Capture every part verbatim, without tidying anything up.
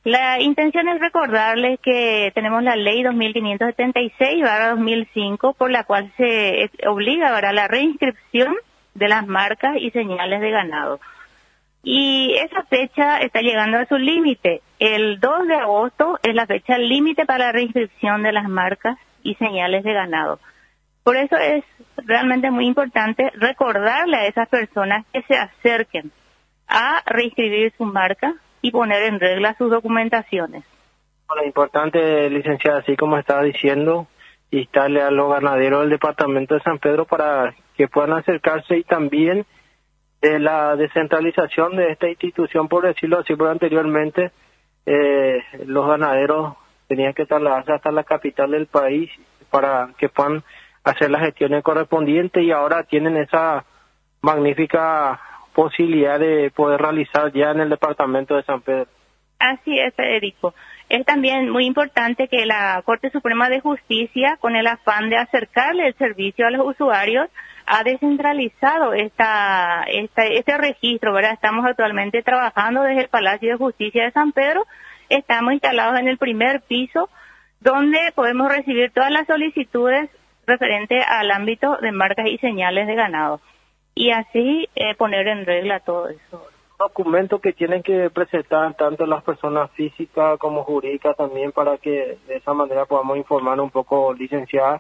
La intención es recordarles que tenemos la ley dos mil quinientos setenta y seis barra dos mil cinco, por la cual se obliga a la reinscripción de las marcas y señales de ganado. Y esa fecha está llegando a su límite. El dos de agosto es la fecha límite para la reinscripción de las marcas y señales de ganado. Por eso es realmente muy importante recordarle a esas personas que se acerquen a reinscribir su marca y poner en regla sus documentaciones. Bueno, importante, licenciada, así como estaba diciendo, instarle a los ganaderos del departamento de San Pedro para que puedan acercarse, y también de la descentralización de esta institución, por decirlo así, porque anteriormente eh, los ganaderos tenían que trasladarse hasta la capital del país para que puedan hacer las gestiones correspondientes, y ahora tienen esa magnífica posibilidad de poder realizar ya en el departamento de San Pedro. Así es, Federico. Es también muy importante que la Corte Suprema de Justicia, con el afán de acercarle el servicio a los usuarios, ha descentralizado esta, esta, este registro, ¿verdad? Estamos actualmente trabajando desde el Palacio de Justicia de San Pedro. Estamos instalados en el primer piso, donde podemos recibir todas las solicitudes referentes al ámbito de marcas y señales de ganado. Y así eh, poner en regla todo eso. Documentos que tienen que presentar tanto las personas físicas como jurídicas también, para que de esa manera podamos informar un poco, licenciada,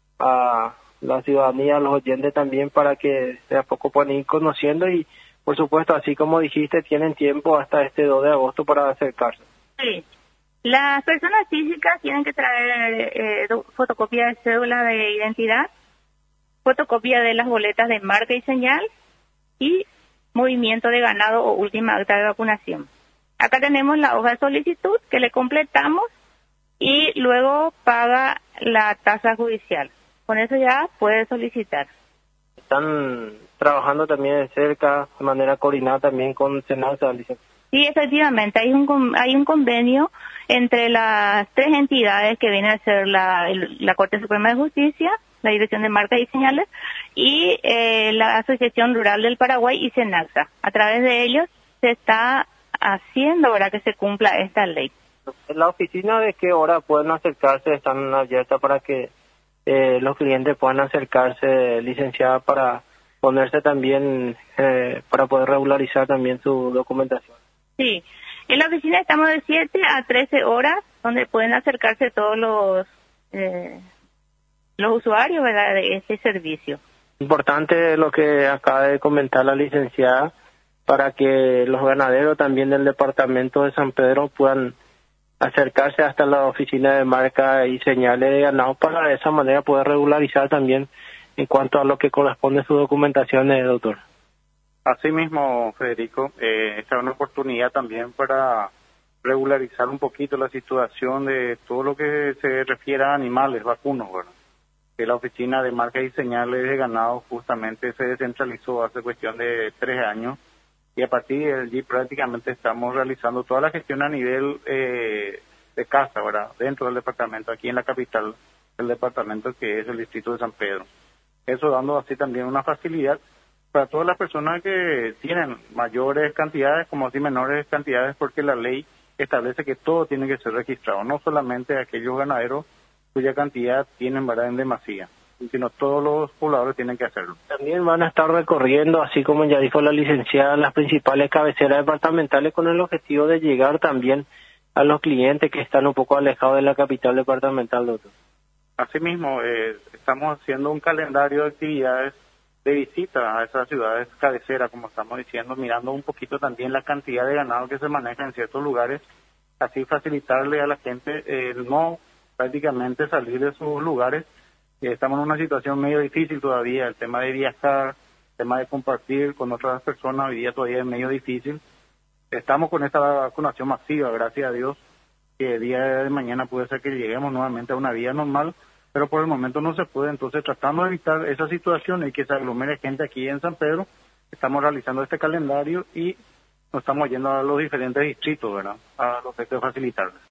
a la ciudadanía, a los oyentes también, para que de a poco puedan ir conociendo, y por supuesto, así como dijiste, tienen tiempo hasta este dos de agosto para acercarse. Sí. Las personas físicas tienen que traer eh, fotocopia de cédula de identidad, fotocopia de las boletas de marca y señal, y movimiento de ganado o última acta de vacunación. Acá tenemos la hoja de solicitud que le completamos y luego paga la tasa judicial. Con eso ya puede solicitar. Están trabajando también de cerca, de manera coordinada también con SENASA, licenciada. Sí, efectivamente, hay un hay un convenio entre las tres entidades que viene a ser la, la Corte Suprema de Justicia, la Dirección de Marcas y Señales, y eh, la Asociación Rural del Paraguay y SENASA. A través de ellos se está haciendo, ¿verdad?, que se cumpla esta ley. ¿En la oficina de qué hora pueden acercarse? Están abiertas para que eh, los clientes puedan acercarse, licenciada, para ponerse también, eh, para poder regularizar también su documentación. Sí, en la oficina estamos de siete a trece horas, donde pueden acercarse todos los eh, los usuarios, ¿verdad?, de este servicio. Importante lo que acaba de comentar la licenciada, para que los ganaderos también del departamento de San Pedro puedan acercarse hasta la oficina de marca y señales de ganado, para de esa manera poder regularizar también en cuanto a lo que corresponde a su documentación, eh, doctor. Así mismo, Federico, eh, esta es una oportunidad también para regularizar un poquito la situación de todo lo que se refiere a animales vacunos, ¿verdad? Que la oficina de marcas y señales de ganado justamente se descentralizó hace cuestión de tres años, y a partir de allí prácticamente estamos realizando toda la gestión a nivel eh, de casa, ¿verdad?, dentro del departamento, aquí en la capital del departamento, que es el distrito de San Pedro. Eso dando así también una facilidad para todas las personas que tienen mayores cantidades como así menores cantidades, porque la ley establece que todo tiene que ser registrado, no solamente aquellos ganaderos cuya cantidad tienen, ¿verdad?, en demasía, sino todos los pobladores tienen que hacerlo. También van a estar recorriendo, así como ya dijo la licenciada, las principales cabeceras departamentales, con el objetivo de llegar también a los clientes que están un poco alejados de la capital departamental, doctor. Asimismo, eh, estamos haciendo un calendario de actividades de visita a esas ciudades cabeceras, como estamos diciendo, mirando un poquito también la cantidad de ganado que se maneja en ciertos lugares, así facilitarle a la gente eh, no prácticamente salir de sus lugares. Eh, estamos en una situación medio difícil todavía, el tema de viajar, el tema de compartir con otras personas hoy día todavía es medio difícil. Estamos con esta vacunación masiva, gracias a Dios, que el día de mañana puede ser que lleguemos nuevamente a una vida normal, pero por el momento no se puede. Entonces, tratando de evitar esa situación y que se aglomere gente aquí en San Pedro, estamos realizando este calendario y nos estamos yendo a los diferentes distritos, ¿verdad?, a los que facilitarles.